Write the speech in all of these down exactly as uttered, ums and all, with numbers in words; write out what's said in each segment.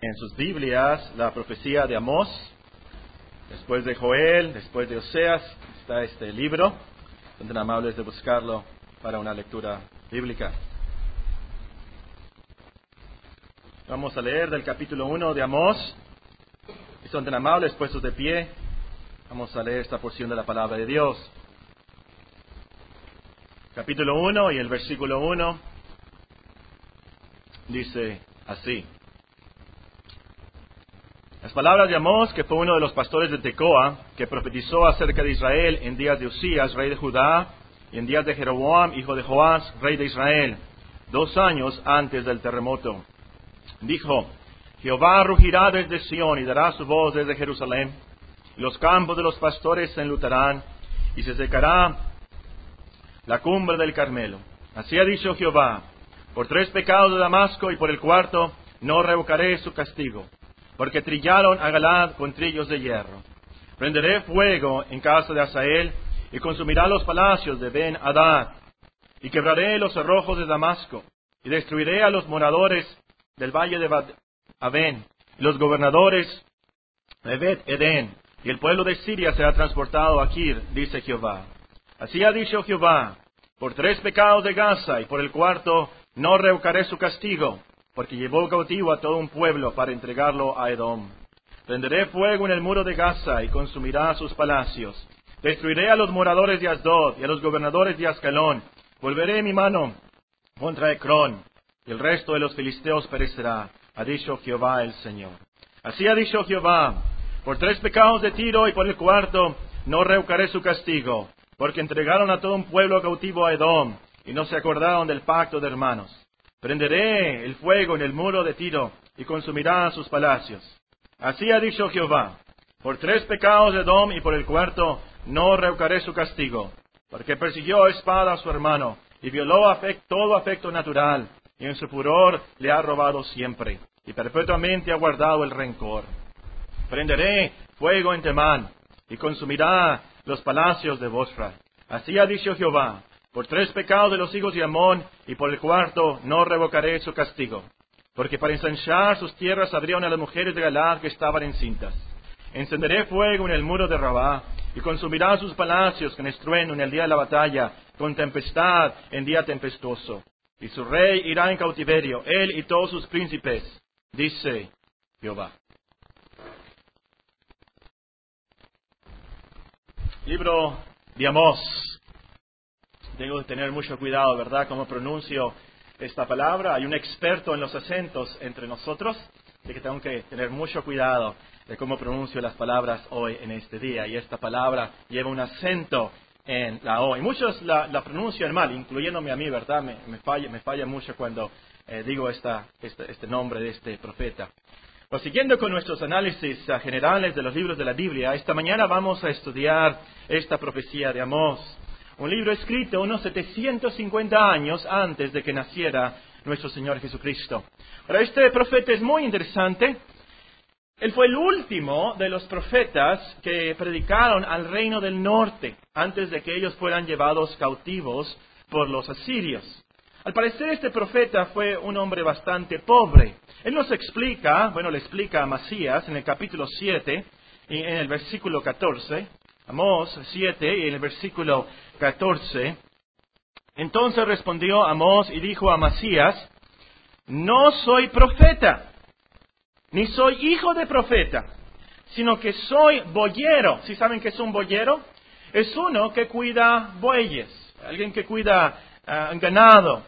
En sus Biblias, la profecía de Amós, después de Joel, después de Oseas, está este libro. Son tan amables de buscarlo para una lectura bíblica. Vamos a leer del capítulo uno de Amós. Si son tan amables, puestos de pie, vamos a leer esta porción de la palabra de Dios. Capítulo uno y el versículo uno dice así. Las palabras de Amós, que fue uno de los pastores de Tecoa, que profetizó acerca de Israel en días de Usías, rey de Judá, y en días de Jeroboam, hijo de Joás, rey de Israel, dos años antes del terremoto. Dijo: Jehová rugirá desde Sión y dará su voz desde Jerusalén, y los campos de los pastores se enlutarán, y se secará la cumbre del Carmelo. Así ha dicho Jehová: por tres pecados de Damasco y por el cuarto no revocaré su castigo, porque trillaron a Galad con trillos de hierro. Prenderé fuego en casa de Hazael, y consumirá los palacios de Ben-Hadad, y quebraré los cerrojos de Damasco, y destruiré a los moradores del valle de Bad-Aven, y los gobernadores de Bet-Edén, y el pueblo de Siria será transportado a Kir, dice Jehová. Así ha dicho Jehová: por tres pecados de Gaza, y por el cuarto no revocaré su castigo, porque llevó cautivo a todo un pueblo para entregarlo a Edom. Prenderé fuego en el muro de Gaza y consumirá sus palacios. Destruiré a los moradores de Asdod y a los gobernadores de Ascalón. Volveré mi mano contra Ecrón, y el resto de los filisteos perecerá, ha dicho Jehová el Señor. Así ha dicho Jehová: por tres pecados de Tiro y por el cuarto no revocaré su castigo, porque entregaron a todo un pueblo cautivo a Edom, y no se acordaron del pacto de hermanos. Prenderé el fuego en el muro de Tiro, y consumirá sus palacios. Así ha dicho Jehová: por tres pecados de Edom y por el cuarto no revocaré su castigo, porque persiguió a espada a su hermano, y violó afect, todo afecto natural, y en su furor le ha robado siempre, y perpetuamente ha guardado el rencor. Prenderé fuego en Temán, y consumirá los palacios de Bosra. Así ha dicho Jehová: por tres pecados de los hijos de Amón, y por el cuarto no revocaré su castigo, porque para ensanchar sus tierras abrieron a las mujeres de Galad que estaban encintas. Encenderé fuego en el muro de Rabá, y consumirá sus palacios con estruendo en el día de la batalla, con tempestad en día tempestuoso. Y su rey irá en cautiverio, él y todos sus príncipes, dice Jehová. Libro de Amós. Tengo que tener mucho cuidado, ¿verdad?, cómo pronuncio esta palabra. Hay un experto en los acentos entre nosotros, así que tengo que tener mucho cuidado de cómo pronuncio las palabras hoy en este día. Y esta palabra lleva un acento en la O. Y muchos la, la pronuncian mal, incluyéndome a mí, ¿verdad? Me, me, falla, me falla mucho cuando eh, digo esta, este, este nombre de este profeta. Pues siguiendo con nuestros análisis uh, generales de los libros de la Biblia, esta mañana vamos a estudiar esta profecía de Amós. Un libro escrito unos setecientos cincuenta años antes de que naciera nuestro Señor Jesucristo. Ahora, este profeta es muy interesante. Él fue el último de los profetas que predicaron al reino del norte, antes de que ellos fueran llevados cautivos por los asirios. Al parecer, este profeta fue un hombre bastante pobre. Él nos explica, bueno, le explica a Amasías en el capítulo siete, y en el versículo catorce, Amós siete, y en el versículo catorce, entonces respondió Amós y dijo a Amasías: no soy profeta, ni soy hijo de profeta, sino que soy boyero. ¿Sí saben qué es un boyero? Es uno que cuida bueyes, alguien que cuida uh, ganado.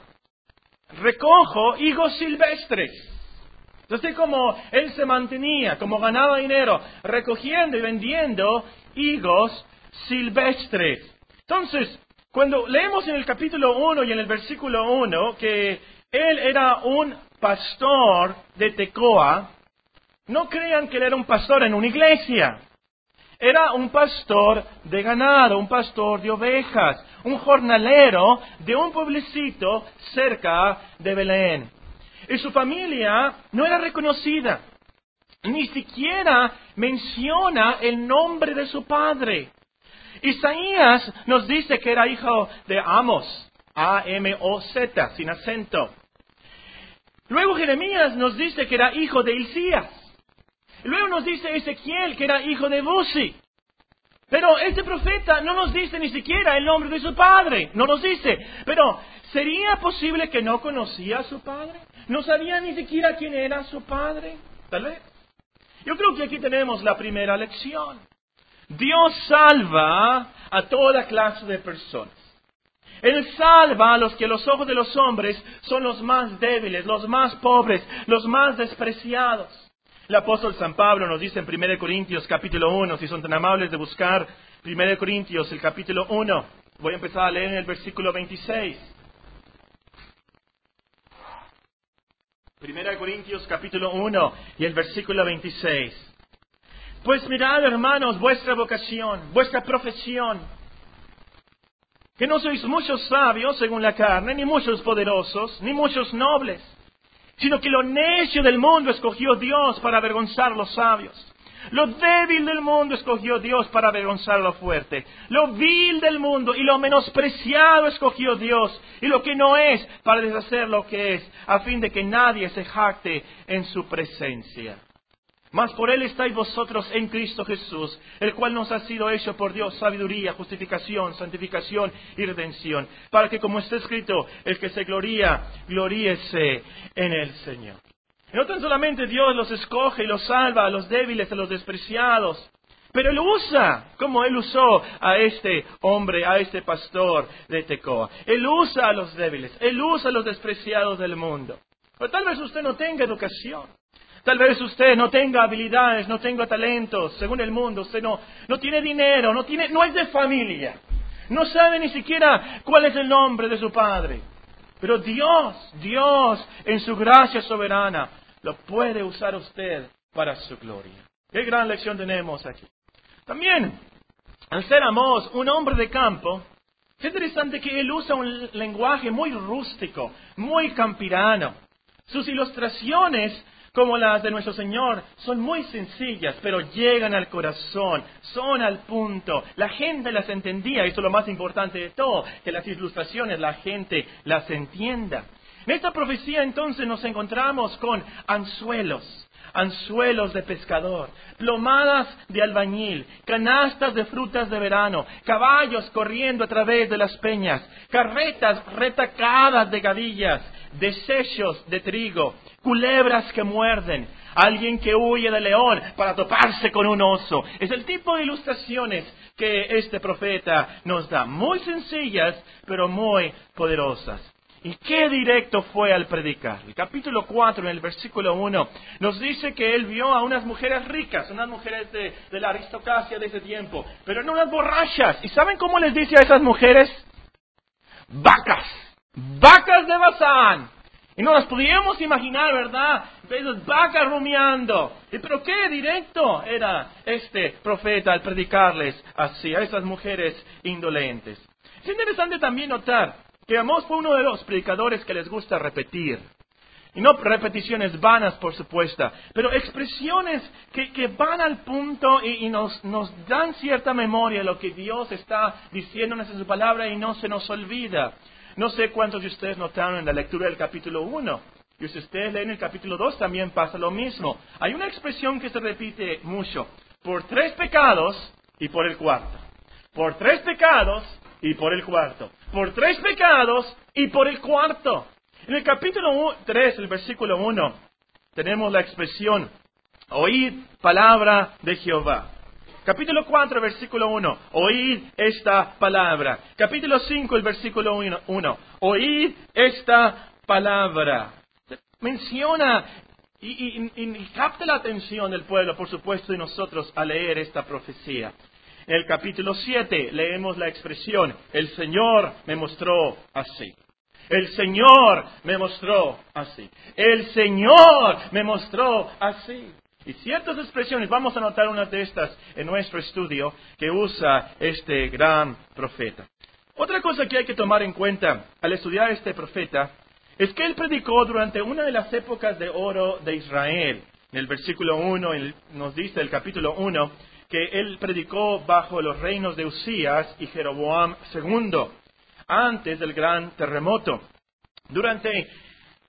Recojo higos silvestres. Entonces, como él se mantenía, como ganaba dinero, recogiendo y vendiendo higos silvestres. Entonces, cuando leemos en el capítulo uno y en el versículo uno que él era un pastor de Tecoa, no crean que él era un pastor en una iglesia. Era un pastor de ganado, un pastor de ovejas, un jornalero de un pueblecito cerca de Belén. Y su familia no era reconocida. Ni siquiera menciona el nombre de su padre. Isaías nos dice que era hijo de Amós, A M O Z, sin acento. Luego Jeremías nos dice que era hijo de Hilcías. Luego nos dice Ezequiel que era hijo de Buzi. Pero este profeta no nos dice ni siquiera el nombre de su padre. No nos dice. Pero, ¿sería posible que no conocía a su padre? ¿No sabía ni siquiera quién era su padre? Tal vez. Yo creo que aquí tenemos la primera lección. Dios salva a toda clase de personas. Él salva a los que a los ojos de los hombres son los más débiles, los más pobres, los más despreciados. El apóstol San Pablo nos dice en primera Corintios capítulo uno, si son tan amables de buscar primera Corintios el capítulo uno. Voy a empezar a leer en el versículo veintiséis. primera Corintios capítulo uno y el versículo veintiséis. Pues mirad, hermanos, vuestra vocación, vuestra profesión, que no sois muchos sabios según la carne, ni muchos poderosos, ni muchos nobles, sino que lo necio del mundo escogió Dios para avergonzar a los sabios. Lo débil del mundo escogió Dios para avergonzar a lo fuerte. Lo vil del mundo y lo menospreciado escogió Dios, y lo que no es para deshacer lo que es, a fin de que nadie se jacte en su presencia. Mas por Él estáis vosotros en Cristo Jesús, el cual nos ha sido hecho por Dios sabiduría, justificación, santificación y redención, para que, como está escrito, el que se gloría, gloríese en el Señor. Y no tan solamente Dios los escoge y los salva a los débiles, a los despreciados, pero Él usa, como Él usó a este hombre, a este pastor de Tecoa. Él usa a los débiles, Él usa a los despreciados del mundo. Pero tal vez usted no tenga educación. Tal vez usted no tenga habilidades, no tenga talentos, según el mundo. Usted no, no tiene dinero, no, tiene, no es de familia. No sabe ni siquiera cuál es el nombre de su padre. Pero Dios, Dios, en su gracia soberana, lo puede usar usted para su gloria. Qué gran lección tenemos aquí. También, al ser Amós un hombre de campo, es interesante que él usa un lenguaje muy rústico, muy campirano. Sus ilustraciones, como las de nuestro Señor, son muy sencillas, pero llegan al corazón, son al punto. La gente las entendía, esto es lo más importante de todo, que las ilustraciones la gente las entienda. En esta profecía entonces nos encontramos con anzuelos, anzuelos de pescador, plomadas de albañil, canastas de frutas de verano, caballos corriendo a través de las peñas, carretas retacadas de gavillas, desechos de trigo, culebras que muerden, alguien que huye del león para toparse con un oso. Es el tipo de ilustraciones que este profeta nos da, muy sencillas, pero muy poderosas. ¿Y qué directo fue al predicar? El capítulo cuatro, en el versículo uno, nos dice que él vio a unas mujeres ricas, unas mujeres de, de la aristocracia de ese tiempo, pero no unas borrachas. ¿Y saben cómo les dice a esas mujeres? Vacas, vacas de Basán. Y no las podíamos imaginar, ¿verdad? Esas vacas rumiando. ¿Pero qué directo era este profeta al predicarles así, a esas mujeres indolentes? Es interesante también notar que Amós fue uno de los predicadores que les gusta repetir. Y no repeticiones vanas, por supuesto, pero expresiones que, que van al punto y, y nos, nos dan cierta memoria de lo que Dios está diciéndonos en su palabra y no se nos olvida. No sé cuántos de ustedes notaron en la lectura del capítulo uno. Y si ustedes leen el capítulo dos también pasa lo mismo. Hay una expresión que se repite mucho. Por tres pecados y por el cuarto. Por tres pecados y por el cuarto. Por tres pecados y por el cuarto. En el capítulo tres, el versículo uno, tenemos la expresión, oíd palabra de Jehová. Capítulo cuatro, versículo uno, oíd esta palabra. Capítulo cinco, el versículo uno, oíd esta palabra. Menciona y, y, y, y capta la atención del pueblo, por supuesto, y nosotros al leer esta profecía. En el capítulo siete leemos la expresión, el Señor me mostró así. El Señor me mostró así. El Señor me mostró así. Y ciertas expresiones, vamos a notar unas de estas en nuestro estudio que usa este gran profeta. Otra cosa que hay que tomar en cuenta al estudiar este profeta es que él predicó durante una de las épocas de oro de Israel. En el versículo uno nos dice el capítulo uno que él predicó bajo los reinos de Usías y Jeroboam segundo, antes del gran terremoto. Durante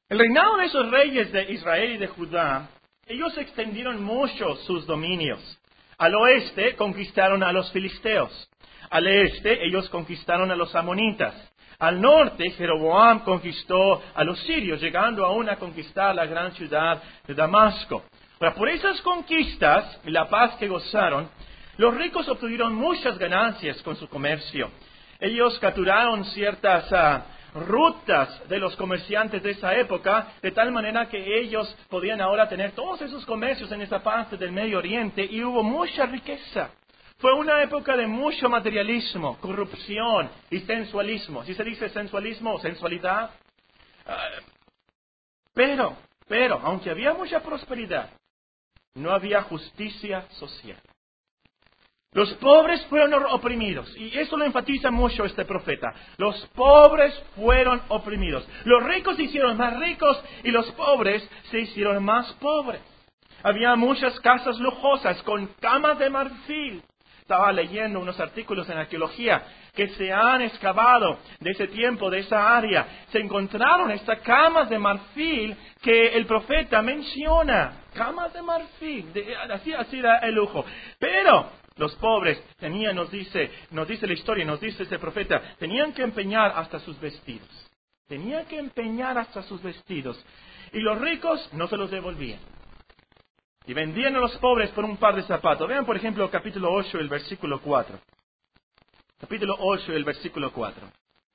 El reinado de esos reyes de Israel y de Judá, ellos extendieron mucho sus dominios. Al oeste conquistaron a los filisteos. Al este ellos conquistaron a los amonitas. Al norte Jeroboam conquistó a los sirios, llegando aún a conquistar la gran ciudad de Damasco. Ahora, por esas conquistas y la paz que gozaron, los ricos obtuvieron muchas ganancias con su comercio. Ellos capturaron ciertas uh, rutas de los comerciantes de esa época, de tal manera que ellos podían ahora tener todos esos comercios en esa parte del Medio Oriente y hubo mucha riqueza. Fue una época de mucho materialismo, corrupción y sensualismo. ¿Sí se dice sensualismo o sensualidad? Uh, pero, pero, aunque había mucha prosperidad, no había justicia social. Los pobres fueron oprimidos, y eso lo enfatiza mucho este profeta. Los pobres fueron oprimidos. Los ricos se hicieron más ricos y los pobres se hicieron más pobres. Había muchas casas lujosas con camas de marfil. Estaba leyendo unos artículos en arqueología que se han excavado de ese tiempo, de esa área. Se encontraron estas camas de marfil que el profeta menciona. Camas de marfil, de, así, así era el lujo. Pero los pobres tenían, nos dice, nos dice la historia, nos dice ese profeta, tenían que empeñar hasta sus vestidos. Tenían que empeñar hasta sus vestidos. Y los ricos no se los devolvían. Y vendían a los pobres por un par de zapatos. Vean, por ejemplo, capítulo ocho, el versículo cuatro. Capítulo ocho, el versículo cuatro.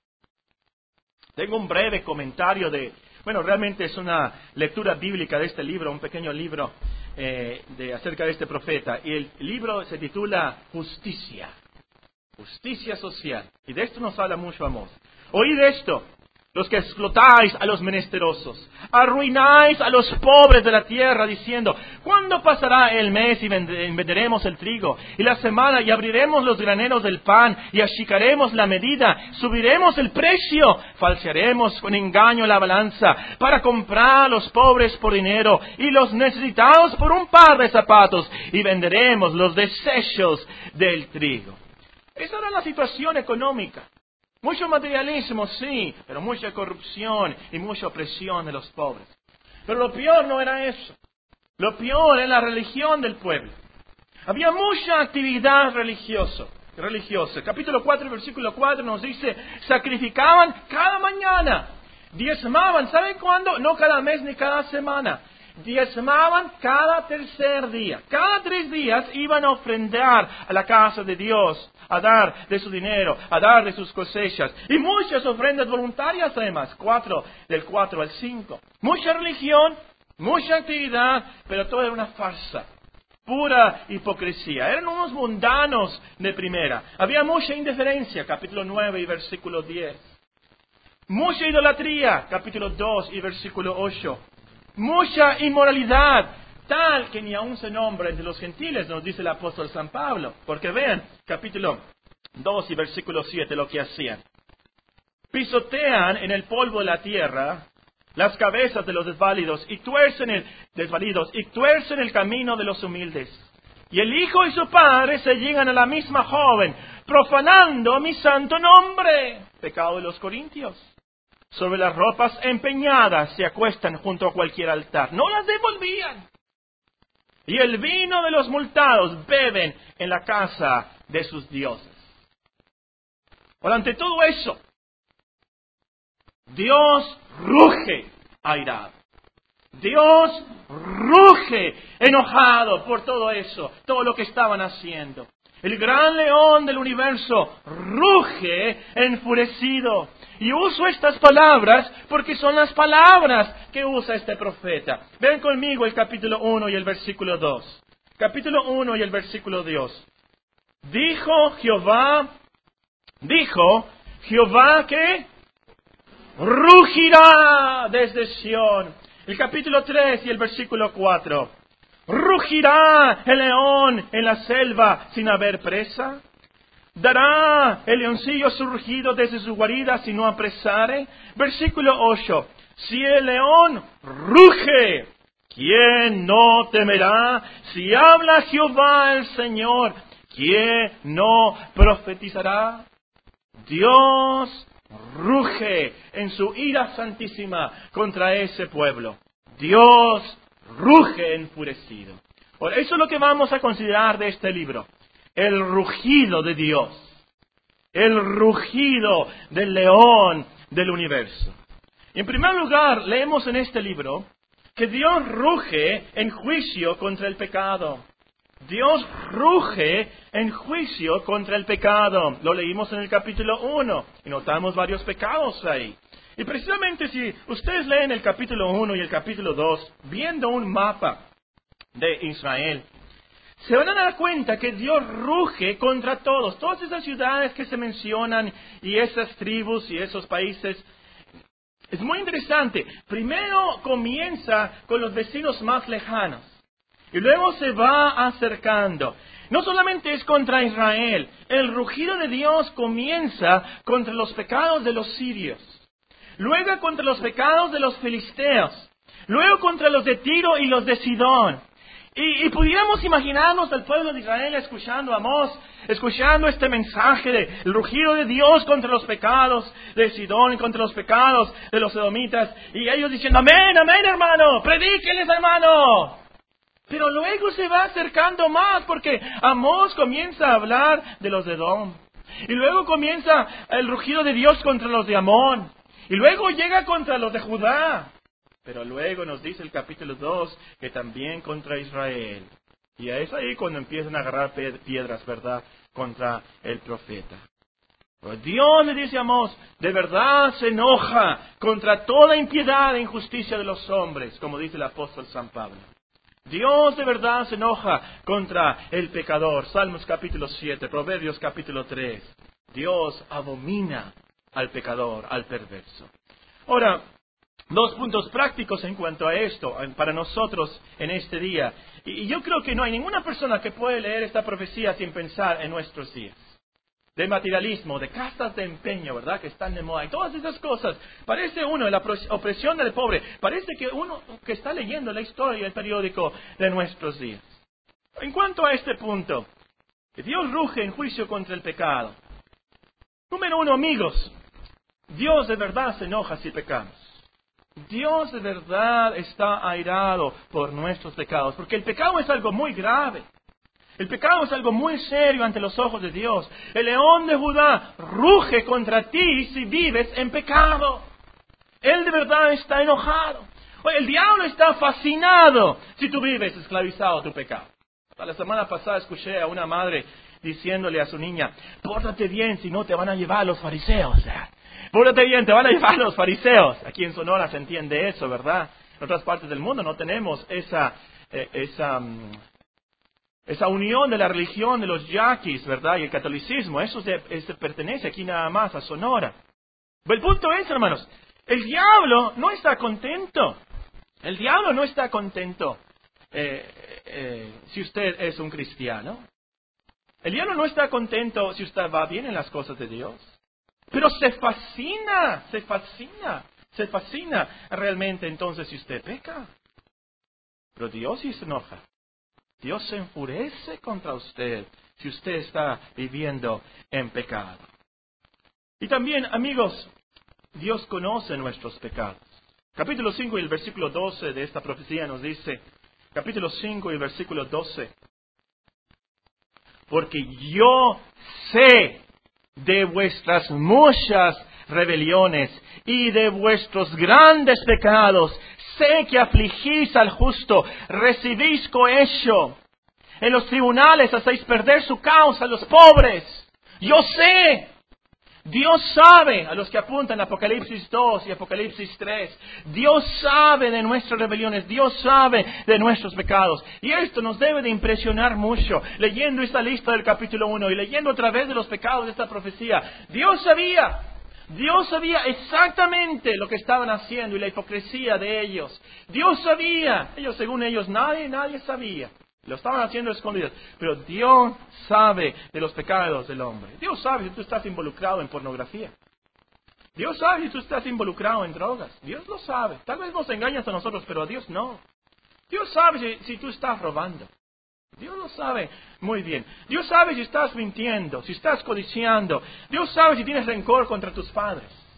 Tengo un breve comentario de... Bueno, realmente es una lectura bíblica de este libro, un pequeño libro eh, de, acerca de este profeta. Y el libro se titula Justicia. Justicia social. Y de esto nos habla mucho Amós. Oíd esto, los que explotáis a los menesterosos, arruináis a los pobres de la tierra, diciendo, ¿cuándo pasará el mes y venderemos el trigo? Y la semana, y abriremos los graneros del pan, y achicaremos la medida, subiremos el precio, falsearemos con engaño la balanza, para comprar a los pobres por dinero, y los necesitados por un par de zapatos, y venderemos los desechos del trigo. Esa era la situación económica. Mucho materialismo, sí, pero mucha corrupción y mucha opresión de los pobres. Pero lo peor no era eso. Lo peor era la religión del pueblo. Había mucha actividad religiosa. religiosa. Capítulo cuatro, versículo cuatro nos dice, sacrificaban cada mañana, diezmaban, ¿saben cuándo? No cada mes ni cada semana. Diezmaban cada tercer día. Cada tres días iban a ofrendar a la casa de Dios, a dar de su dinero, a dar de sus cosechas. Y muchas ofrendas voluntarias además, cuatro, del cuatro al cinco. Mucha religión, mucha actividad, pero todo era una farsa. Pura hipocresía. Eran unos mundanos de primera. Había mucha indiferencia, capítulo nueve y versículo diez. Mucha idolatría, capítulo dos y versículo ocho. Mucha inmoralidad, tal que ni aún se nombra entre los gentiles, nos dice el apóstol San Pablo. Porque vean, capítulo dos y versículo siete, lo que hacían. Pisotean en el polvo de la tierra las cabezas de los desvalidos y tuercen el, desvalidos, y tuercen el camino de los humildes. Y el hijo y su padre se llegan a la misma joven, profanando mi santo nombre. Pecado de los corintios. Sobre las ropas empeñadas se acuestan junto a cualquier altar. No las devolvían. Y el vino de los multados beben en la casa de sus dioses. Por ante todo eso, Dios ruge airado. Dios ruge enojado por todo eso, todo lo que estaban haciendo. El gran león del universo ruge enfurecido. Y uso estas palabras porque son las palabras que usa este profeta. Ven conmigo el capítulo uno y el versículo dos. Capítulo uno y el versículo dos. Dijo Jehová, dijo Jehová que rugirá desde Sión. El capítulo tres y el versículo cuatro. ¿Rugirá el león en la selva sin haber presa? ¿Dará el leoncillo su rugido desde su guarida si no apresare? Versículo ocho. Si el león ruge, ¿quién no temerá? Si habla Jehová el Señor, ¿quién no profetizará? Dios ruge en su ira santísima contra ese pueblo. Dios ruge enfurecido. Por eso es lo que vamos a considerar de este libro. El rugido de Dios. El rugido del león del universo. Y en primer lugar, leemos en este libro que Dios ruge en juicio contra el pecado. Dios ruge en juicio contra el pecado. Lo leímos en el capítulo uno y notamos varios pecados ahí. Y precisamente si ustedes leen el capítulo uno y el capítulo dos, viendo un mapa de Israel, se van a dar cuenta que Dios ruge contra todos. Todas esas ciudades que se mencionan y esas tribus y esos países. Es muy interesante. Primero comienza con los vecinos más lejanos. Y luego se va acercando. No solamente es contra Israel. El rugido de Dios comienza contra los pecados de los sirios. Luego contra los pecados de los filisteos. Luego contra los de Tiro y los de Sidón. Y, y pudiéramos imaginarnos al pueblo de Israel escuchando a Amós, escuchando este mensaje de el rugido de Dios contra los pecados de Sidón, contra los pecados de los edomitas. Y ellos diciendo, amén, amén hermano, predíquenles hermano. Pero luego se va acercando más porque Amós comienza a hablar de los de Edom. Y luego comienza el rugido de Dios contra los de Amón. Y luego llega contra los de Judá. Pero luego nos dice el capítulo dos que también contra Israel. Y es ahí cuando empiezan a agarrar piedras, ¿verdad? Contra el profeta. Pero Dios le dice a Amós, de verdad se enoja contra toda impiedad e injusticia de los hombres, como dice el apóstol San Pablo. Dios de verdad se enoja contra el pecador. Salmos capítulo siete, Proverbios capítulo tres. Dios abomina al pecador, al perverso. Ahora, dos puntos prácticos en cuanto a esto, para nosotros en este día. Y yo creo que no hay ninguna persona que puede leer esta profecía sin pensar en nuestros días. De materialismo, de casas de empeño, ¿verdad? Que están de moda. Y todas esas cosas. Parece uno, la opresión del pobre. Parece que uno que está leyendo la historia y el periódico de nuestros días. En cuanto a este punto, que Dios ruge en juicio contra el pecado. Número uno, amigos. Dios de verdad se enoja si pecamos. Dios de verdad está airado por nuestros pecados. Porque el pecado es algo muy grave. El pecado es algo muy serio ante los ojos de Dios. El león de Judá ruge contra ti si vives en pecado. Él de verdad está enojado. Oye, el diablo está fascinado si tú vives esclavizado a tu pecado. La semana pasada escuché a una madre diciéndole a su niña, pórtate bien, si no te van a llevar los fariseos. Pórtate bien, te van a llevar los fariseos. Aquí en Sonora se entiende eso, ¿verdad? En otras partes del mundo no tenemos esa... Eh, esa um, Esa unión de la religión de los yaquis, ¿verdad? Y el catolicismo, eso se, se pertenece aquí nada más a Sonora. Pero el punto es, hermanos, el diablo no está contento. El diablo no está contento eh, eh, si usted es un cristiano. El diablo no está contento si usted va bien en las cosas de Dios. Pero se fascina, se fascina, se fascina realmente entonces si usted peca. Pero Dios sí se enoja. Dios se enfurece contra usted si usted está viviendo en pecado. Y también, amigos, Dios conoce nuestros pecados. Capítulo cinco y el versículo doce de esta profecía nos dice, capítulo cinco y el versículo doce, porque yo sé de vuestras muchas rebeliones y de vuestros grandes pecados. Sé que afligís al justo, recibís cohecho. En los tribunales hacéis perder su causa a los pobres. Yo sé. Dios sabe, a los que apuntan a Apocalipsis dos y Apocalipsis tres. Dios sabe de nuestras rebeliones. Dios sabe de nuestros pecados. Y esto nos debe de impresionar mucho. Leyendo esta lista del capítulo uno y leyendo otra vez de los pecados de esta profecía. Dios sabía. Dios sabía exactamente lo que estaban haciendo y la hipocresía de ellos. Dios sabía. Ellos, según ellos, nadie, nadie sabía. Lo estaban haciendo escondidos. Pero Dios sabe de los pecados del hombre. Dios sabe si tú estás involucrado en pornografía. Dios sabe si tú estás involucrado en drogas. Dios lo sabe. Tal vez nos engañas a nosotros, pero a Dios no. Dios sabe si, si tú estás robando. Dios lo sabe muy bien. Dios sabe si estás mintiendo, si estás codiciando. Dios sabe si tienes rencor contra tus padres.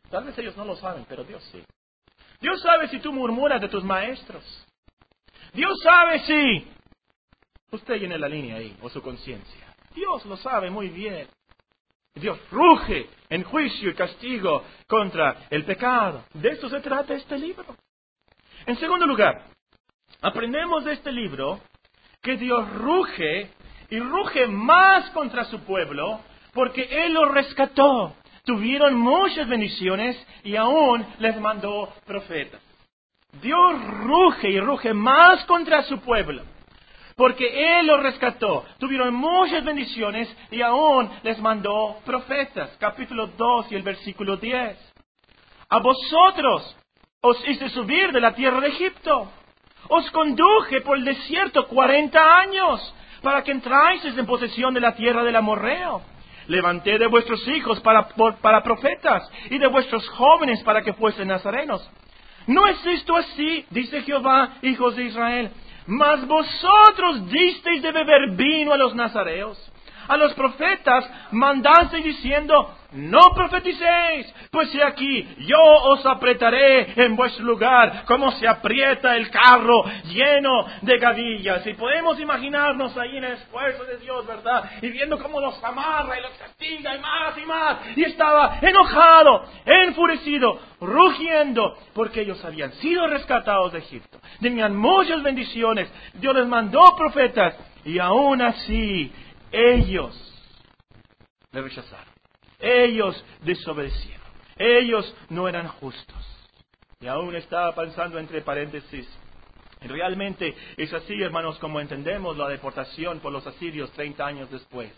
Tal vez ellos no lo saben, pero Dios sí. Dios sabe si tú murmuras de tus maestros. Dios sabe si usted llena la línea ahí, o su conciencia. Dios lo sabe muy bien. Dios ruge en juicio y castigo contra el pecado. De esto se trata este libro. En segundo lugar, aprendemos de este libro que Dios ruge y ruge más contra su pueblo porque Él los rescató. Tuvieron muchas bendiciones y aún les mandó profetas. Dios ruge y ruge más contra su pueblo porque Él los rescató. Tuvieron muchas bendiciones y aún les mandó profetas. Capítulo dos y el versículo diez. A vosotros os hice subir de la tierra de Egipto. Os conduje por el desierto cuarenta años para que entráis en posesión de la tierra del amorreo. Levanté de vuestros hijos para, por, para profetas y de vuestros jóvenes para que fuesen nazarenos. ¿No es esto así? Dice Jehová, hijos de Israel. Mas vosotros disteis de beber vino a los nazareos. A los profetas mandasteis diciendo, no profeticéis, pues he aquí, yo os apretaré en vuestro lugar, como se aprieta el carro lleno de gavillas. Y podemos imaginarnos ahí en el esfuerzo de Dios, ¿verdad? Y viendo cómo los amarra y los castiga y más y más. Y estaba enojado, enfurecido, rugiendo, porque ellos habían sido rescatados de Egipto. Tenían muchas bendiciones, Dios les mandó profetas, y aún así, ellos le rechazaron. Ellos desobedecieron. Ellos no eran justos. Y aún estaba pensando entre paréntesis. Realmente es así, hermanos, como entendemos la deportación por los asirios treinta años después.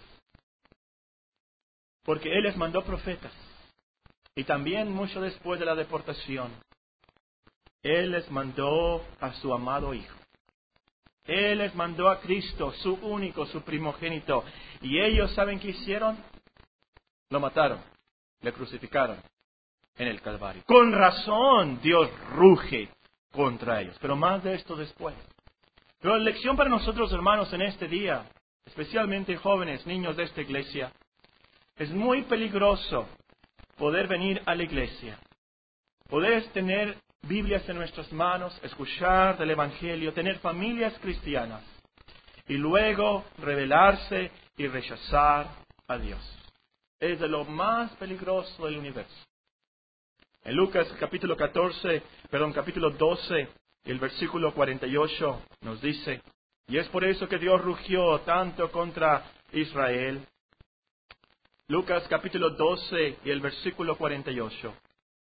Porque Él les mandó profetas. Y también mucho después de la deportación, Él les mandó a su amado Hijo. Él les mandó a Cristo, su único, su primogénito. Y ellos, ¿saben qué hicieron? Lo mataron, le crucificaron en el Calvario. Con razón Dios ruge contra ellos. Pero más de esto después. Pero la lección para nosotros, hermanos, en este día, especialmente jóvenes, niños de esta iglesia, es muy peligroso poder venir a la iglesia, poder tener Biblias en nuestras manos, escuchar del Evangelio, tener familias cristianas y luego rebelarse y rechazar a Dios. Es de lo más peligroso del universo. En Lucas capítulo catorce, perdón, capítulo doce, el versículo cuarenta y ocho nos dice, y es por eso que Dios rugió tanto contra Israel. Lucas capítulo doce y el versículo cuarenta y ocho.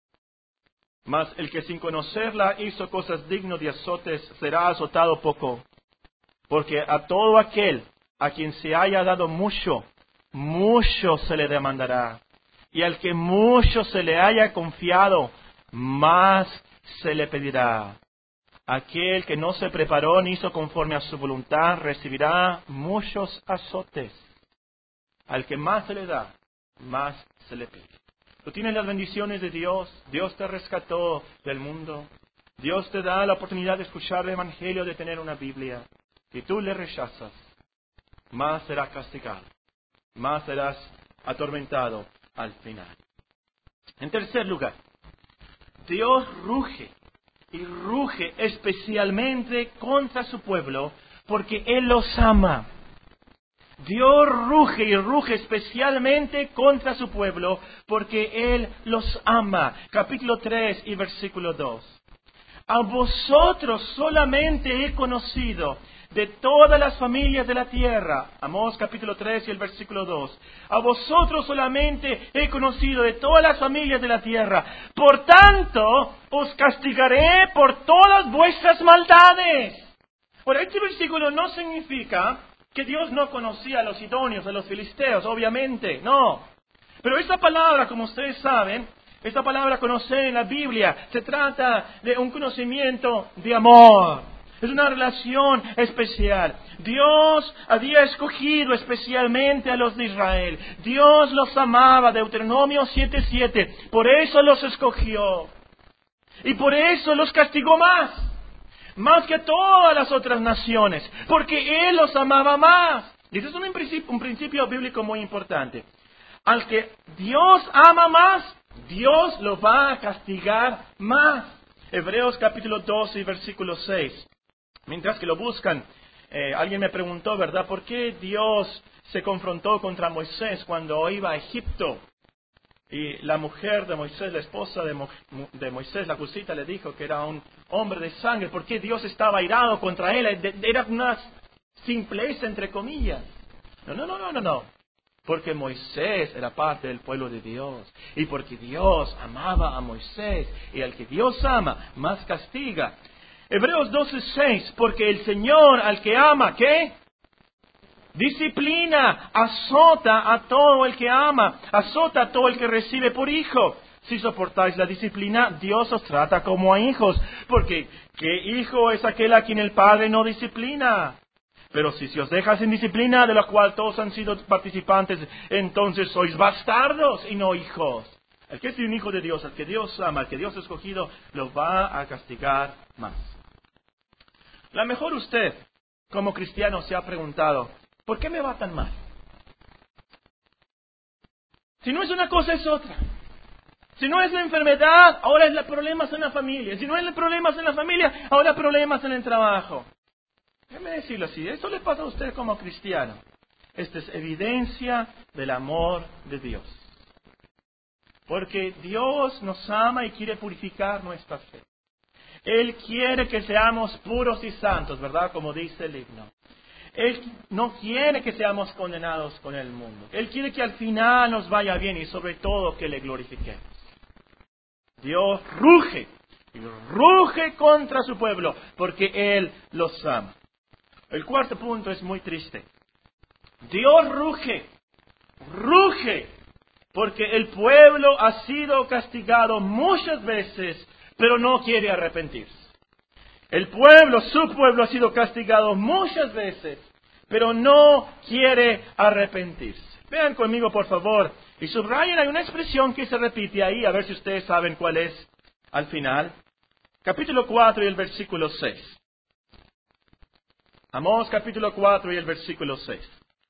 Mas el que sin conocerla hizo cosas dignas de azotes será azotado poco. Porque a todo aquel a quien se haya dado mucho, mucho se le demandará. Y al que mucho se le haya confiado, más se le pedirá. Aquel que no se preparó ni hizo conforme a su voluntad, recibirá muchos azotes. Al que más se le da, más se le pide. Tú tienes las bendiciones de Dios. Dios te rescató del mundo. Dios te da la oportunidad de escuchar el Evangelio, de tener una Biblia. Si tú le rechazas, más serás castigado. Más serás atormentado al final. En tercer lugar, Dios ruge. Y ruge especialmente contra su pueblo porque Él los ama. Dios ruge y ruge especialmente contra su pueblo porque Él los ama. Capítulo tres y versículo dos. A vosotros solamente he conocido de todas las familias de la tierra. Amós capítulo tres y el versículo dos. A vosotros solamente he conocido de todas las familias de la tierra. Por tanto, os castigaré por todas vuestras maldades. Por este versículo no significa que Dios no conocía a los sidonios, a los filisteos, obviamente, no. Pero esta palabra, como ustedes saben, esta palabra conocer en la Biblia, se trata de un conocimiento de amor. Es una relación especial. Dios había escogido especialmente a los de Israel. Dios los amaba, Deuteronomio siete siete. Por eso los escogió. Y por eso los castigó más. Más que todas las otras naciones, porque Él los amaba más. Y eso es un principio, un principio bíblico muy importante. Al que Dios ama más, Dios lo va a castigar más. Hebreos capítulo doce y versículo seis. Mientras que lo buscan, eh, alguien me preguntó, ¿verdad? ¿Por qué Dios se confrontó contra Moisés cuando iba a Egipto? Y la mujer de Moisés, la esposa de, Mo, de Moisés, la cusita, le dijo que era un hombre de sangre. ¿Por qué Dios estaba airado contra él? Era una simpleza, entre comillas. No, no, no, no, no, no. Porque Moisés era parte del pueblo de Dios. Y porque Dios amaba a Moisés. Y al que Dios ama, más castiga. Hebreos doce seis. Porque el Señor al que ama, ¿qué? Disciplina, azota a todo el que ama, azota a todo el que recibe por hijo. Si soportáis la disciplina, Dios os trata como a hijos. Porque, ¿qué hijo es aquel a quien el Padre no disciplina? Pero si se os deja sin disciplina, de la cual todos han sido participantes, entonces sois bastardos y no hijos. El que es un hijo de Dios, el que Dios ama, el que Dios ha escogido, lo va a castigar más. A lo mejor usted, como cristiano, se ha preguntado, ¿por qué me va tan mal? Si no es una cosa, es otra. Si no es la enfermedad, ahora es los problemas en la familia. Si no es los problemas en la familia, ahora problemas en el trabajo. Déjeme decirlo así, esto le pasa a usted como cristiano. Esta es evidencia del amor de Dios. Porque Dios nos ama y quiere purificar nuestra fe. Él quiere que seamos puros y santos, ¿verdad? Como dice el himno. Él no quiere que seamos condenados con el mundo. Él quiere que al final nos vaya bien y sobre todo que le glorifiquemos. Dios ruge, y ruge contra su pueblo porque Él los ama. El cuarto punto es muy triste. Dios ruge, ruge, porque el pueblo ha sido castigado muchas veces, pero no quiere arrepentirse. El pueblo, su pueblo ha sido castigado muchas veces, pero no quiere arrepentirse. Vean conmigo, por favor, y subrayen, hay una expresión que se repite ahí, a ver si ustedes saben cuál es al final. Capítulo cuatro y el versículo seis. Amós capítulo cuatro y el versículo seis.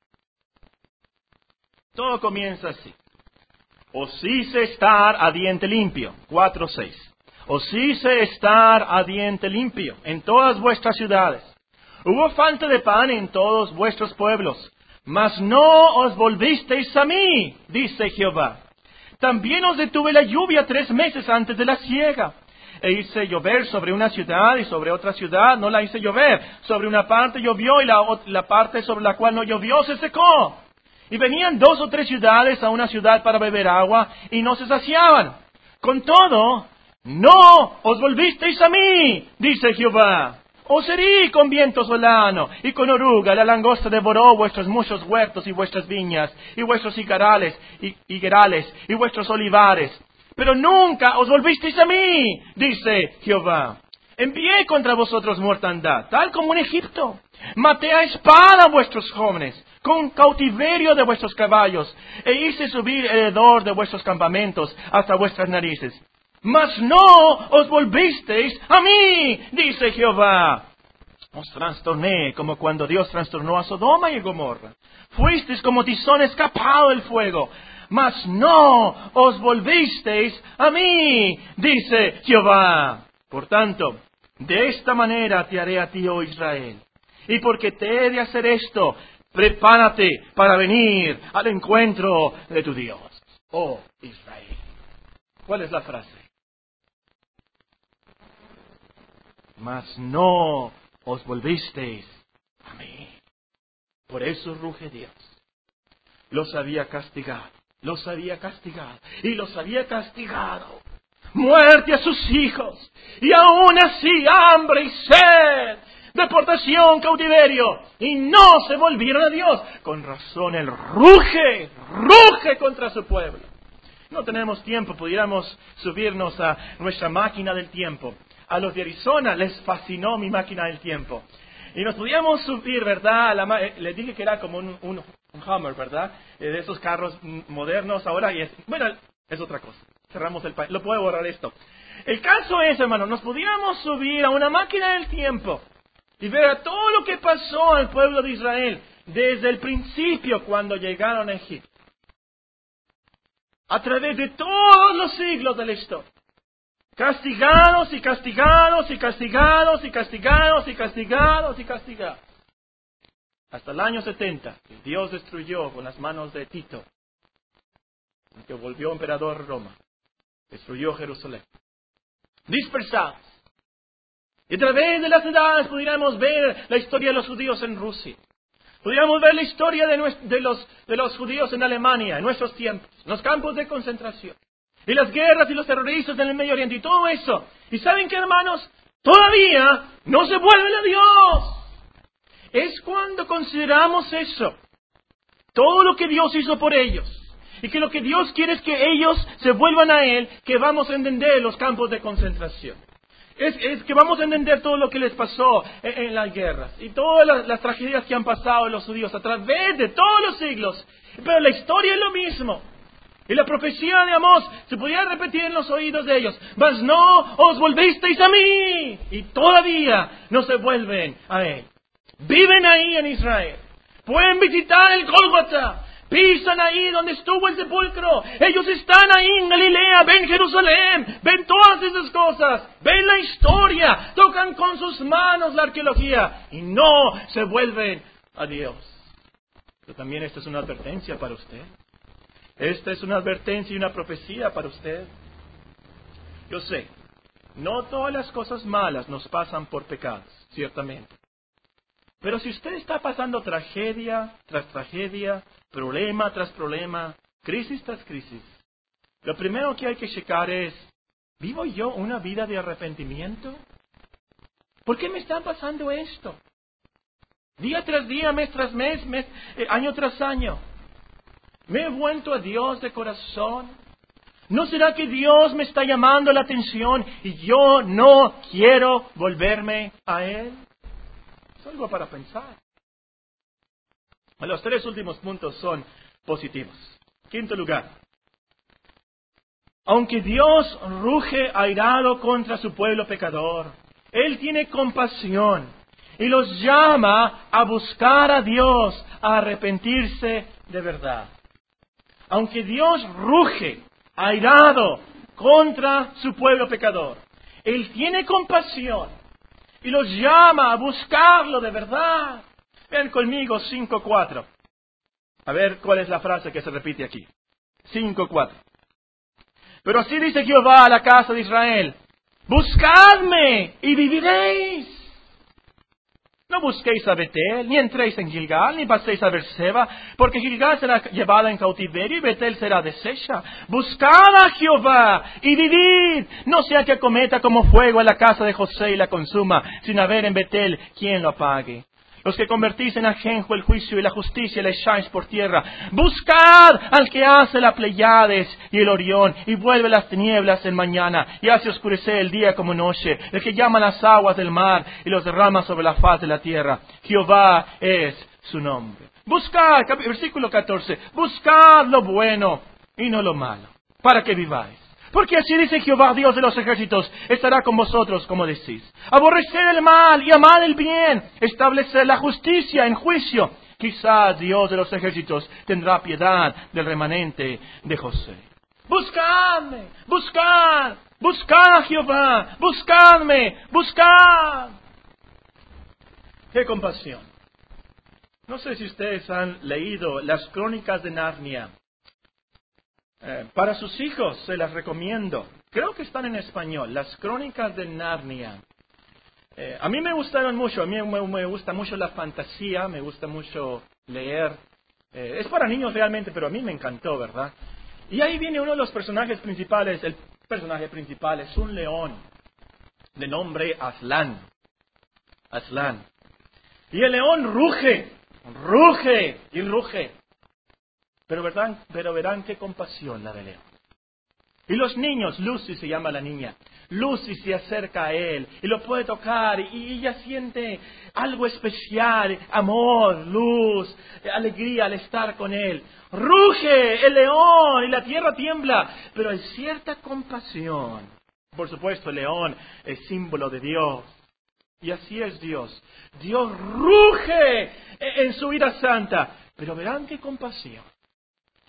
Todo comienza así. Os hice estar a diente limpio. cuatro seis. Os hice estar a diente limpio en todas vuestras ciudades. Hubo falta de pan en todos vuestros pueblos, mas no os volvisteis a mí, dice Jehová. También os detuve la lluvia tres meses antes de la siega. E hice llover sobre una ciudad y sobre otra ciudad no la hice llover. Sobre una parte llovió y la, la parte sobre la cual no llovió se secó. Y venían dos o tres ciudades a una ciudad para beber agua y no se saciaban. Con todo, no os volvisteis a mí, dice Jehová. Os herí con viento solano y con oruga. La langosta devoró vuestros muchos huertos y vuestras viñas y vuestros higuerales y, higuerales, y vuestros olivares. Pero nunca os volvisteis a mí, dice Jehová. Envié contra vosotros mortandad, tal como en Egipto. Maté a espada a vuestros jóvenes, con cautiverio de vuestros caballos, e hice subir el hedor de vuestros campamentos hasta vuestras narices. Mas no os volvisteis a mí, dice Jehová. Os trastorné como cuando Dios trastornó a Sodoma y Gomorra. Fuisteis como tizón escapado del fuego. Mas no os volvisteis a mí, dice Jehová. Por tanto, de esta manera te haré a ti, oh Israel. Y porque te he de hacer esto, prepárate para venir al encuentro de tu Dios, oh Israel. ¿Cuál es la frase? Mas no os volvisteis a mí. Por eso ruge Dios. Los había castigado. Los había castigado, y los había castigado, muerte a sus hijos, y aún así hambre y sed, deportación, cautiverio, y no se volvieron a Dios. Con razón Él ruge, ruge contra su pueblo. No tenemos tiempo, pudiéramos subirnos a nuestra máquina del tiempo. A los de Arizona les fascinó mi máquina del tiempo. Y nos podíamos subir, ¿verdad? La ma- les dije que era como un, un, un Hummer, ¿verdad? Eh, de esos carros modernos ahora. Y es, bueno, es otra cosa. Cerramos el país. Lo puedo borrar esto. El caso es, hermano, nos podíamos subir a una máquina del tiempo y ver a todo lo que pasó al pueblo de Israel desde el principio cuando llegaron a Egipto. a través de todos los siglos de la historia. Castigados y castigados y castigados y castigados y castigados y castigados. Hasta el año setenta, que Dios destruyó con las manos de Tito, que volvió emperador de Roma. Destruyó Jerusalén. Dispersados. Y a través de las edades pudiéramos ver la historia de los judíos en Rusia. Pudiéramos ver la historia de, nuestro, de, los, de los judíos en Alemania, en nuestros tiempos, en los campos de concentración. Y las guerras y los terroristas en el Medio Oriente y todo eso. Y ¿saben qué, hermanos? Todavía no se vuelven a Dios. Es cuando consideramos eso. Todo lo que Dios hizo por ellos. Y que lo que Dios quiere es que ellos se vuelvan a Él, que vamos a entender los campos de concentración. Es, es que vamos a entender todo lo que les pasó en, en las guerras. Y todas las, las tragedias que han pasado en los judíos a través de todos los siglos. Pero la historia es lo mismo. Y la profecía de Amós se podía repetir en los oídos de ellos. Mas no os volvisteis a mí. Y todavía no se vuelven a Él. Viven ahí en Israel. Pueden visitar el Gólgota. Pisan ahí donde estuvo el sepulcro. Ellos están ahí en Galilea. Ven Jerusalén. Ven todas esas cosas. Ven la historia. Tocan con sus manos la arqueología. Y no se vuelven a Dios. Pero también esta es una advertencia para usted. Esta es una advertencia y una profecía para usted. Yo sé, no todas las cosas malas nos pasan por pecados, ciertamente. Pero si usted está pasando tragedia tras tragedia, problema tras problema, crisis tras crisis, lo primero que hay que checar es, ¿vivo yo una vida de arrepentimiento? ¿Por qué me está pasando esto? Día tras día, mes tras mes, mes eh, año tras año. ¿Me he vuelto a Dios de corazón? ¿No será que Dios me está llamando la atención y yo no quiero volverme a Él? Es algo para pensar. Los tres últimos puntos son positivos. Quinto lugar. Aunque Dios ruge airado contra su pueblo pecador, Él tiene compasión y los llama a buscar a Dios, a arrepentirse de verdad. Aunque Dios ruge airado contra su pueblo pecador, Él tiene compasión y los llama a buscarlo de verdad. Vean conmigo cinco cuatro. A ver cuál es la frase que se repite aquí. cinco cuatro. Pero así dice Jehová a la casa de Israel: buscadme y viviréis. No busquéis a Betel, ni entréis en Gilgal, ni paséis a Berseba, porque Gilgal será llevada en cautiverio y Betel será deshecha. Buscad a Jehová y vivid, no sea que acometa como fuego a la casa de José y la consuma, sin haber en Betel quien lo apague. Los que convertís en ajenjo el juicio y la justicia le echáis por tierra. Buscad al que hace la Pleiades y el Orión, y vuelve las tinieblas en mañana, y hace oscurecer el día como noche, el que llama las aguas del mar y los derrama sobre la faz de la tierra. Jehová es su nombre. Buscad, versículo catorce, buscad lo bueno y no lo malo, para que viváis. Porque así dice Jehová, Dios de los ejércitos, estará con vosotros, como decís. Aborrecer el mal y amar el bien, establecer la justicia en juicio. Quizás Dios de los ejércitos tendrá piedad del remanente de José. Buscadme, buscad, buscad a Jehová, buscadme, buscad. ¡Qué compasión! No sé si ustedes han leído las Crónicas de Narnia. Eh, para sus hijos se las recomiendo. Creo que están en español. Las Crónicas de Narnia. Eh, a mí me gustaron mucho. A mí me, me gusta mucho la fantasía. Me gusta mucho leer. Eh, es para niños realmente, pero a mí me encantó, ¿verdad? Y ahí viene uno de los personajes principales. El personaje principal es un león de nombre Aslan. Aslan. Y el león ruge, ruge y ruge. Pero verán, pero verán qué compasión la de león. Y los niños, Lucy se llama la niña, Lucy se acerca a él y lo puede tocar y ella siente algo especial, amor, luz, alegría al estar con él. Ruge el león y la tierra tiembla, pero hay cierta compasión. Por supuesto, el león es símbolo de Dios. Y así es Dios. Dios ruge en su ira santa, pero verán qué compasión.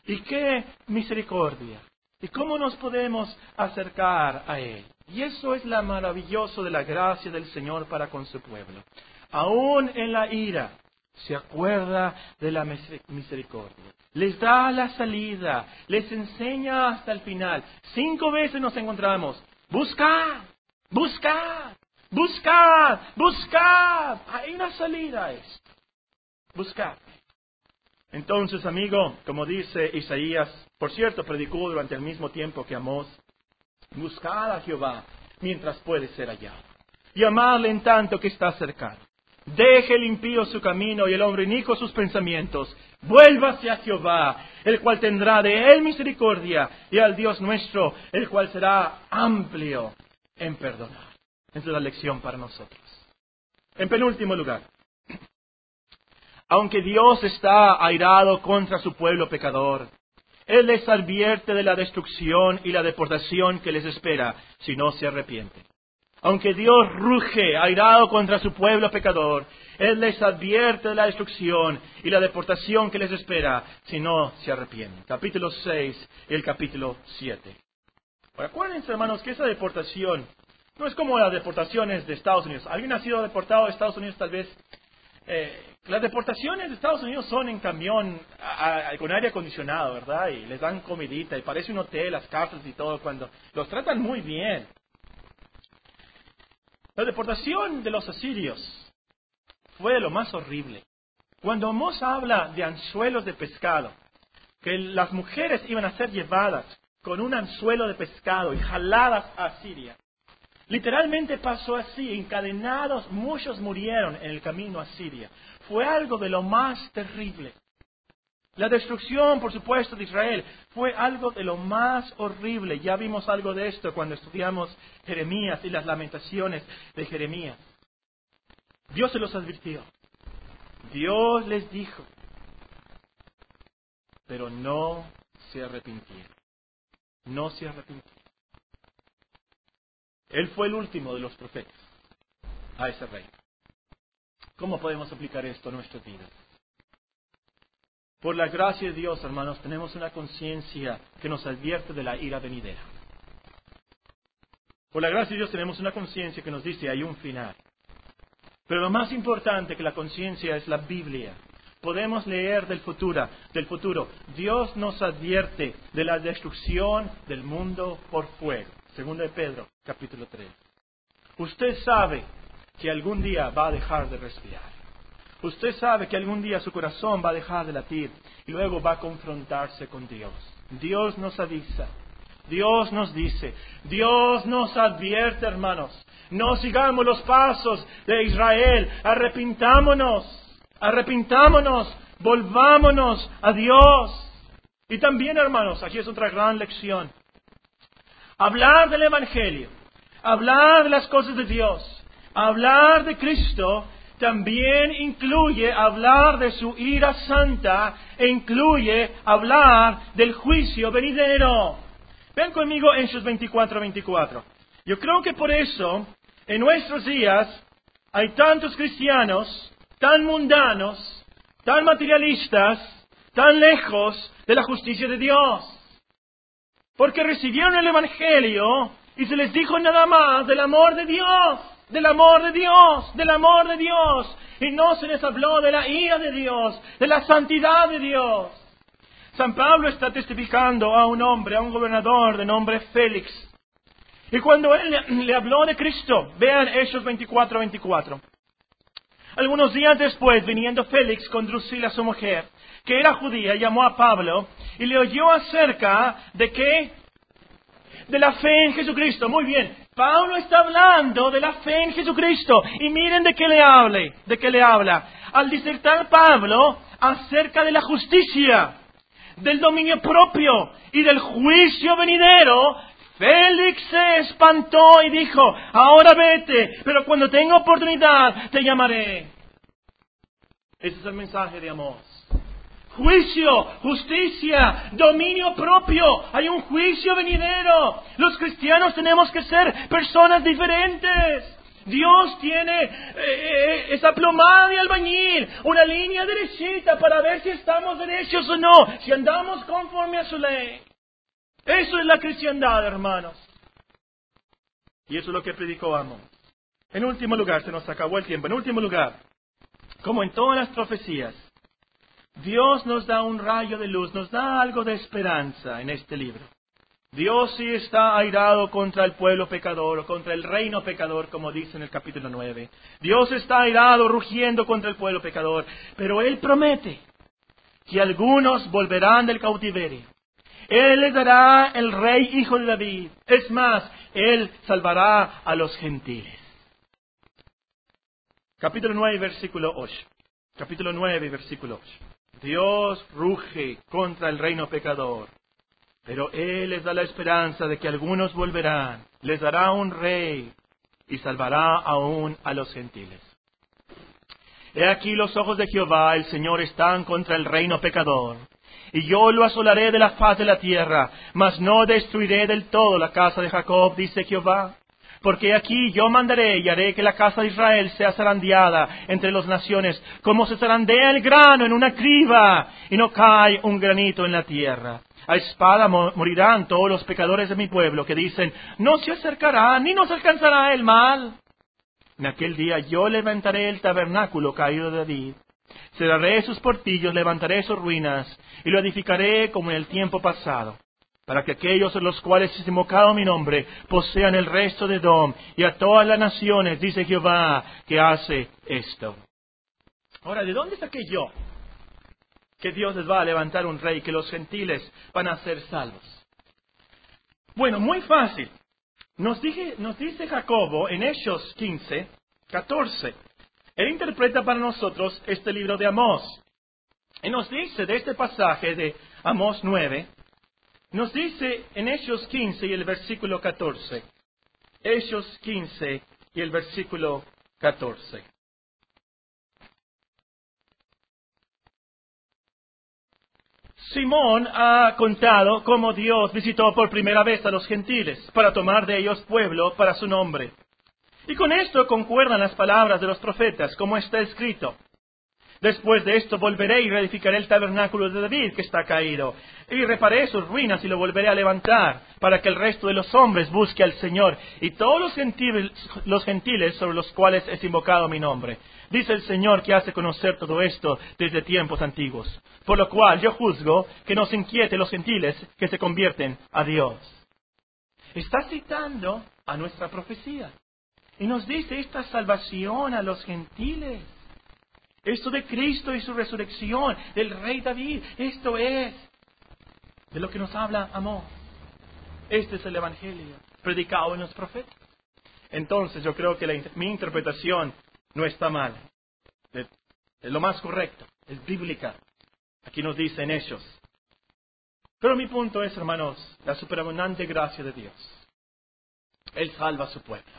¿Y qué misericordia? ¿Y cómo nos podemos acercar a Él? Y eso es lo maravilloso de la gracia del Señor para con su pueblo. Aún en la ira, se acuerda de la misericordia. Les da la salida, les enseña hasta el final. Cinco veces nos encontramos. Buscad, buscad, buscad, buscad. Hay una salida a esto. Buscad. Entonces, amigo, como dice Isaías, por cierto, predicó durante el mismo tiempo que Amós, buscad a Jehová mientras puede ser hallado, y amadle en tanto que está cercano. Deje el impío su camino y el hombre inicuo sus pensamientos. Vuélvase a Jehová, el cual tendrá de él misericordia, y al Dios nuestro, el cual será amplio en perdonar. Esa es la lección para nosotros. En penúltimo lugar, aunque Dios está airado contra su pueblo pecador, Él les advierte de la destrucción y la deportación que les espera si no se arrepienten. Aunque Dios ruge airado contra su pueblo pecador, Él les advierte de la destrucción y la deportación que les espera si no se arrepienten. Capítulo seis y el capítulo siete. Ahora, acuérdense, hermanos, que esa deportación no es como las deportaciones de Estados Unidos. ¿Alguien ha sido deportado de Estados Unidos tal vez? Eh, las deportaciones de Estados Unidos son en camión a, a, con aire acondicionado, ¿verdad? Y les dan comidita y parece un hotel, las casas y todo, cuando los tratan muy bien. La deportación de los asirios fue lo más horrible. Cuando Amós habla de anzuelos de pescado, que las mujeres iban a ser llevadas con un anzuelo de pescado y jaladas a Siria, literalmente pasó así, encadenados, muchos murieron en el camino a Siria. Fue algo de lo más terrible. La destrucción, por supuesto, de Israel fue algo de lo más horrible. Ya vimos algo de esto cuando estudiamos Jeremías y las lamentaciones de Jeremías. Dios se los advirtió. Dios les dijo, pero no se arrepintieron. No se arrepintieron. Él fue el último de los profetas a ese rey. ¿Cómo podemos aplicar esto a nuestras vidas? Por la gracia de Dios, hermanos, tenemos una conciencia que nos advierte de la ira venidera. Por la gracia de Dios tenemos una conciencia que nos dice hay un final. Pero lo más importante que la conciencia es la Biblia. Podemos leer del futuro, del futuro. Dios nos advierte de la destrucción del mundo por fuego. Segunda de Pedro, capítulo tres. Usted sabe que algún día va a dejar de respirar. Usted sabe que algún día su corazón va a dejar de latir y luego va a confrontarse con Dios. Dios nos avisa. Dios nos dice. Dios nos advierte, hermanos. No sigamos los pasos de Israel. Arrepintámonos. Arrepintámonos. Volvámonos a Dios. Y también, hermanos, aquí es otra gran lección. Hablar del Evangelio, hablar de las cosas de Dios, hablar de Cristo, también incluye hablar de su ira santa e incluye hablar del juicio venidero. Ven conmigo en Hechos veinticuatro veinticuatro. Yo creo que por eso, en nuestros días, hay tantos cristianos tan mundanos, tan materialistas, tan lejos de la justicia de Dios. Porque recibieron el Evangelio y se les dijo nada más del amor de Dios, del amor de Dios, del amor de Dios. Y no se les habló de la ira de Dios, de la santidad de Dios. San Pablo está testificando a un hombre, a un gobernador de nombre Félix. Y cuando él le, le habló de Cristo, vean Hechos veinticuatro veinticuatro. Algunos días después, viniendo Félix con Drusila su mujer, que era judía, llamó a Pablo y le oyó acerca de qué? De la fe en Jesucristo. Muy bien, Pablo está hablando de la fe en Jesucristo. Y miren de qué le hable, de qué le habla. Al disertar Pablo acerca de la justicia, del dominio propio y del juicio venidero, Félix se espantó y dijo, ahora vete, pero cuando tenga oportunidad te llamaré. Ese es el mensaje de Amós. Juicio, justicia, dominio propio. Hay un juicio venidero. Los cristianos tenemos que ser personas diferentes. Dios tiene eh, eh, esa plomada de albañil, una línea derechita para ver si estamos derechos o no, si andamos conforme a su ley. Eso es la cristiandad, hermanos. Y eso es lo que predicó Amós. En último lugar, se nos acabó el tiempo. En último lugar, como en todas las profecías, Dios nos da un rayo de luz, nos da algo de esperanza en este libro. Dios sí está airado contra el pueblo pecador, o contra el reino pecador, como dice en el capítulo nueve. Dios está airado, rugiendo contra el pueblo pecador, pero Él promete que algunos volverán del cautiverio. Él les dará el rey hijo de David. Es más, Él salvará a los gentiles. Capítulo nueve, versículo ocho. Capítulo nueve, versículo ocho. Dios ruge contra el reino pecador, pero Él les da la esperanza de que algunos volverán. Les dará un rey y salvará aún a los gentiles. He aquí los ojos de Jehová, el Señor, están contra el reino pecador. Y yo lo asolaré de la faz de la tierra, mas no destruiré del todo la casa de Jacob, dice Jehová. Porque aquí yo mandaré y haré que la casa de Israel sea zarandeada entre las naciones, como se zarandea el grano en una criba, y no cae un granito en la tierra. A espada morirán todos los pecadores de mi pueblo, que dicen, no se acercará, ni nos alcanzará el mal. En aquel día yo levantaré el tabernáculo caído de David. Cerraré sus portillos, levantaré sus ruinas, y lo edificaré como en el tiempo pasado, para que aquellos en los cuales es invocado mi nombre posean el resto de Edom, y a todas las naciones, dice Jehová, que hace esto. Ahora, ¿de dónde saqué yo que Dios les va a levantar un rey, que los gentiles van a ser salvos? Bueno, muy fácil. Nos, dije, nos dice Jacobo en Hechos quince, catorce. Él interpreta para nosotros este libro de Amós. Y nos dice de este pasaje de Amós nueve, nos dice en Hechos quince y el versículo catorce. Hechos quince y el versículo catorce. Simón ha contado cómo Dios visitó por primera vez a los gentiles para tomar de ellos pueblo para su nombre. Y con esto concuerdan las palabras de los profetas, como está escrito. Después de esto volveré y reedificaré el tabernáculo de David que está caído, y reparé sus ruinas y lo volveré a levantar, para que el resto de los hombres busque al Señor, y todos los gentiles, los gentiles sobre los cuales es invocado mi nombre. Dice el Señor, que hace conocer todo esto desde tiempos antiguos. Por lo cual yo juzgo que nos inquiete los gentiles que se convierten a Dios. Está citando a nuestra profecía. Y nos dice esta salvación a los gentiles. Esto de Cristo y su resurrección, del rey David, esto es de lo que nos habla Amós. Este es el Evangelio predicado en los profetas. Entonces yo creo que la, mi interpretación no está mal. Es, es lo más correcto, es bíblica. Aquí nos dice en Hechos. Pero mi punto es, hermanos, la superabundante gracia de Dios. Él salva a su pueblo.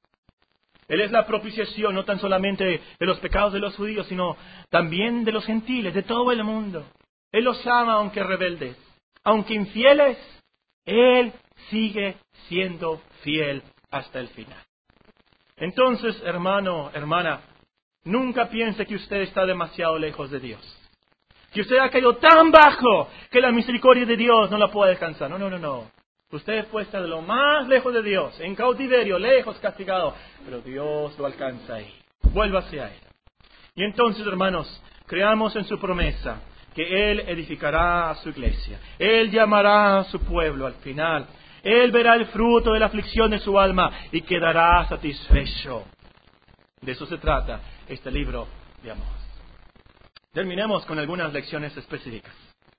Él es la propiciación no tan solamente de los pecados de los judíos, sino también de los gentiles, de todo el mundo. Él los ama aunque rebeldes, aunque infieles. Él sigue siendo fiel hasta el final. Entonces, hermano, hermana, nunca piense que usted está demasiado lejos de Dios. Que usted ha caído tan bajo que la misericordia de Dios no la puede alcanzar. No, no, no, no. Usted puede estar de lo más lejos de Dios, en cautiverio, lejos, castigado, pero Dios lo alcanza ahí. Vuélvase a Él. Y entonces, hermanos, creamos en su promesa que Él edificará a su iglesia. Él llamará a su pueblo al final. Él verá el fruto de la aflicción de su alma y quedará satisfecho. De eso se trata este libro de Amós. Terminemos con algunas lecciones específicas.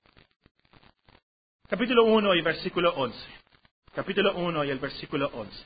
Capítulo uno y versículo once. Capítulo uno y el versículo once.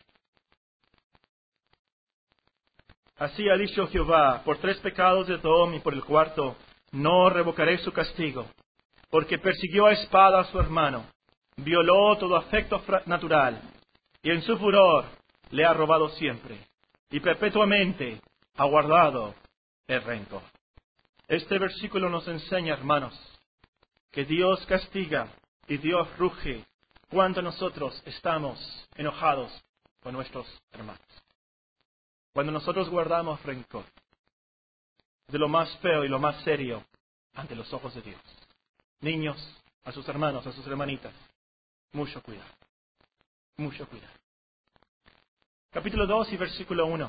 Así ha dicho Jehová, por tres pecados de Edom y por el cuarto, no revocaré su castigo, porque persiguió a espada a su hermano, violó todo afecto natural, y en su furor le ha robado siempre, y perpetuamente ha guardado el rencor. Este versículo nos enseña, hermanos, que Dios castiga y Dios ruge cuando nosotros estamos enojados con nuestros hermanos. Cuando nosotros guardamos rencor, de lo más feo y lo más serio ante los ojos de Dios. Niños, a sus hermanos, a sus hermanitas, mucho cuidado, mucho cuidado. Capítulo dos y versículo uno.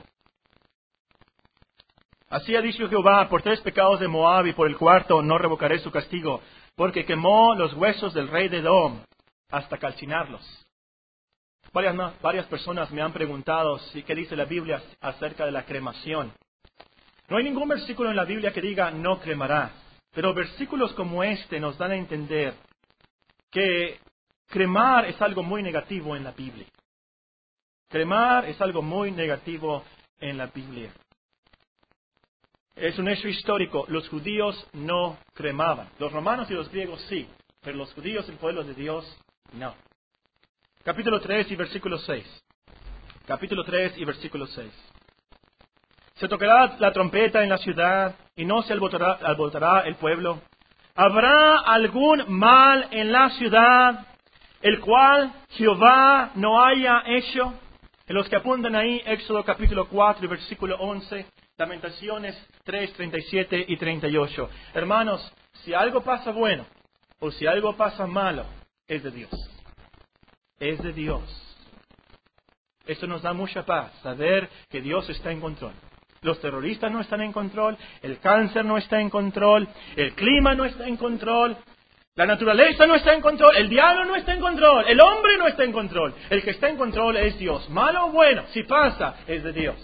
Así ha dicho Jehová, por tres pecados de Moab y por el cuarto no revocaré su castigo, porque quemó los huesos del rey de Edom hasta calcinarlos. Varias, varias personas me han preguntado si qué dice la Biblia acerca de la cremación. No hay ningún versículo en la Biblia que diga no cremarás, pero versículos como este nos dan a entender que cremar es algo muy negativo en la Biblia. Cremar es algo muy negativo en la Biblia. Es un hecho histórico. Los judíos no cremaban. Los romanos y los griegos sí, pero los judíos, el pueblo de Dios, no. Capítulo tres y versículo seis. Capítulo tres y versículo seis. Se tocará la trompeta en la ciudad y no se alborotará, alborotará el pueblo. ¿Habrá algún mal en la ciudad, el cual Jehová no haya hecho? En los que apuntan ahí, Éxodo capítulo cuatro y versículo once, Lamentaciones tres, treinta y siete y treinta y ocho. Hermanos, si algo pasa bueno o si algo pasa malo, es de Dios. Es de Dios. Esto nos da mucha paz, saber que Dios está en control. Los terroristas no están en control, el cáncer no está en control, el clima no está en control, la naturaleza no está en control, el diablo no está en control, el hombre no está en control. El que está en control es Dios. Malo o bueno, si pasa, es de Dios.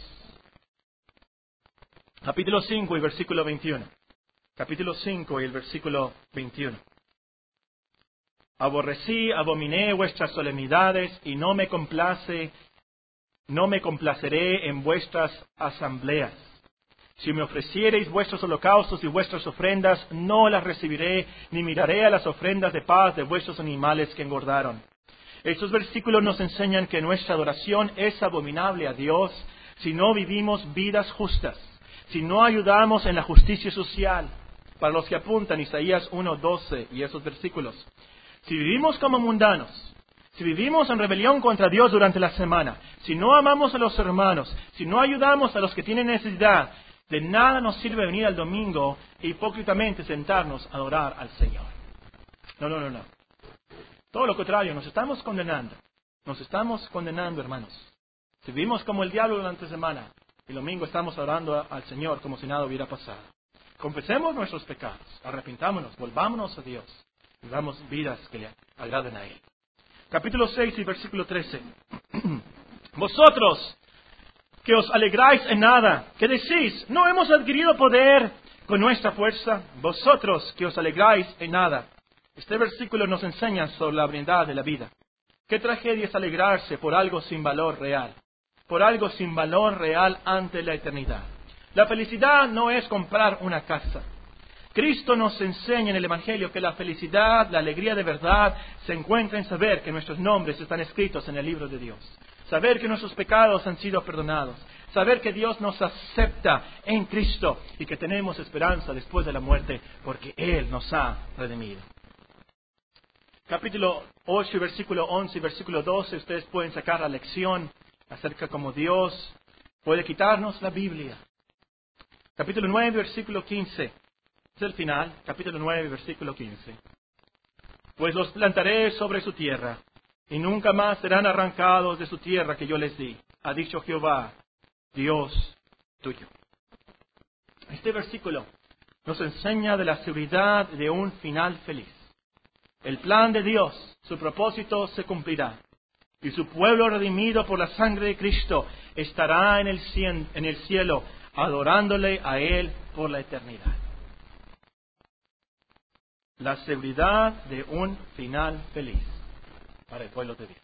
Capítulo cinco y versículo veintiuno. Capítulo cinco y el versículo veintiuno. Aborrecí, abominé vuestras solemnidades y no me complace, no me complaceré en vuestras asambleas. Si me ofreciereis vuestros holocaustos y vuestras ofrendas, no las recibiré, ni miraré a las ofrendas de paz de vuestros animales que engordaron. Estos versículos nos enseñan que nuestra adoración es abominable a Dios si no vivimos vidas justas, si no ayudamos en la justicia social. Para los que apuntan Isaías uno, doce y esos versículos. Si vivimos como mundanos, si vivimos en rebelión contra Dios durante la semana, si no amamos a los hermanos, si no ayudamos a los que tienen necesidad, de nada nos sirve venir al domingo e hipócritamente sentarnos a adorar al Señor. No, no, no, no. Todo lo contrario, nos estamos condenando. Nos estamos condenando, hermanos. Si vivimos como el diablo durante la semana, el domingo estamos adorando al Señor como si nada hubiera pasado. Confesemos nuestros pecados, arrepintámonos, volvámonos a Dios y damos vidas que le agraden a Él. Capítulo seis y versículo trece. Vosotros que os alegráis en nada, que decís, no hemos adquirido poder con nuestra fuerza, vosotros que os alegráis en nada. Este versículo nos enseña sobre la bondad de la vida. Qué tragedia es alegrarse por algo sin valor real, por algo sin valor real ante la eternidad. La felicidad no es comprar una casa. Cristo nos enseña en el Evangelio que la felicidad, la alegría de verdad, se encuentra en saber que nuestros nombres están escritos en el libro de Dios. Saber que nuestros pecados han sido perdonados. Saber que Dios nos acepta en Cristo y que tenemos esperanza después de la muerte porque Él nos ha redimido. Capítulo ocho, versículo once y versículo doce, ustedes pueden sacar la lección acerca de cómo Dios puede quitarnos la Biblia. Capítulo nueve, versículo quince. Es el final, capítulo nueve, versículo quince. Pues los plantaré sobre su tierra, y nunca más serán arrancados de su tierra que yo les di, ha dicho Jehová, Dios tuyo. Este versículo nos enseña de la seguridad de un final feliz. El plan de Dios, su propósito se cumplirá, y su pueblo redimido por la sangre de Cristo estará en el cielo, en el cielo adorándole a Él por la eternidad. La seguridad de un final feliz para el pueblo de Dios.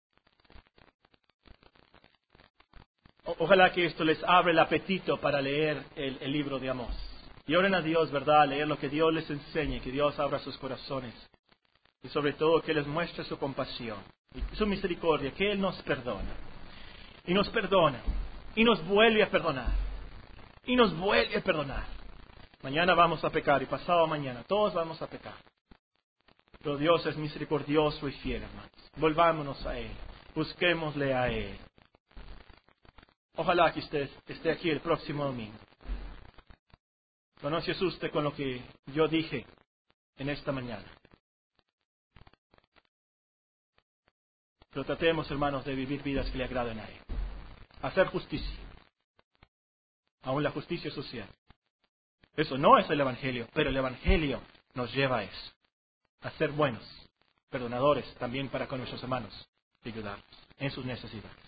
O- ojalá que esto les abra el apetito para leer el, el libro de Amós. Y oren a Dios, ¿verdad? Leer lo que Dios les enseñe, que Dios abra sus corazones. Y sobre todo que les muestre su compasión y su misericordia, que Él nos perdona. Y nos perdona. Y nos vuelve a perdonar. Y nos vuelve a perdonar. Mañana vamos a pecar y pasado mañana todos vamos a pecar. Pero Dios es misericordioso y fiel, hermanos. Volvámonos a Él. Busquémosle a Él. Ojalá que usted esté aquí el próximo domingo. ¿Conoce usted con lo que yo dije en esta mañana? Pero tratemos, hermanos, de vivir vidas que le agraden a Él. Hacer justicia. Aún la justicia social. Eso no es el Evangelio, pero el Evangelio nos lleva a eso. A ser buenos, perdonadores también para con nuestros hermanos y ayudarlos en sus necesidades.